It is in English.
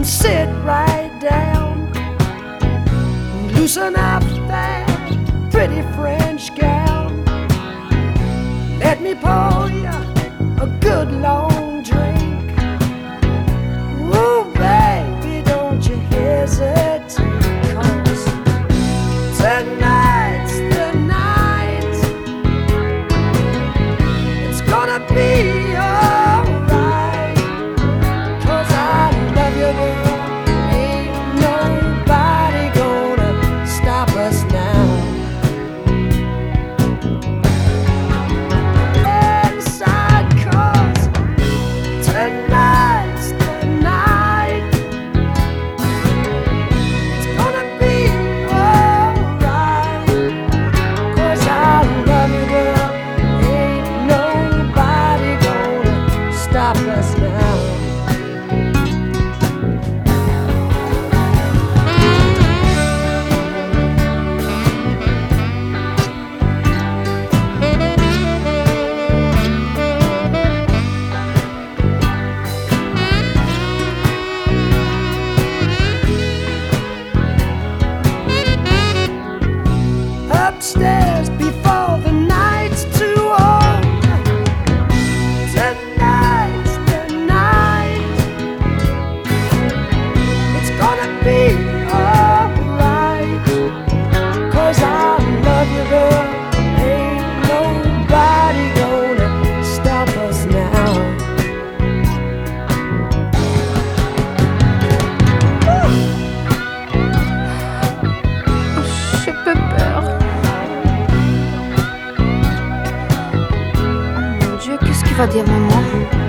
and sit right down. Loosen up that pretty French gal. Let me pour you a good long drink. Ooh, baby, don't you hesitate, 'cause tonight's the night. It's gonna be alright, 'cause I love you, girl. Ain't nobody gonna stop us now. Inside, 'cause tonight's the night. It's gonna be alright, 'cause I love you, girl. Ain't nobody gonna stop us now. Upstairs before the night's too old. Tonight's the night. It's gonna be alright, 'cause I love you, girl. Ain't nobody gonna stop us now. J'ai peu peur. Oh mon Dieu, qu'est-ce qu'il va dire maman?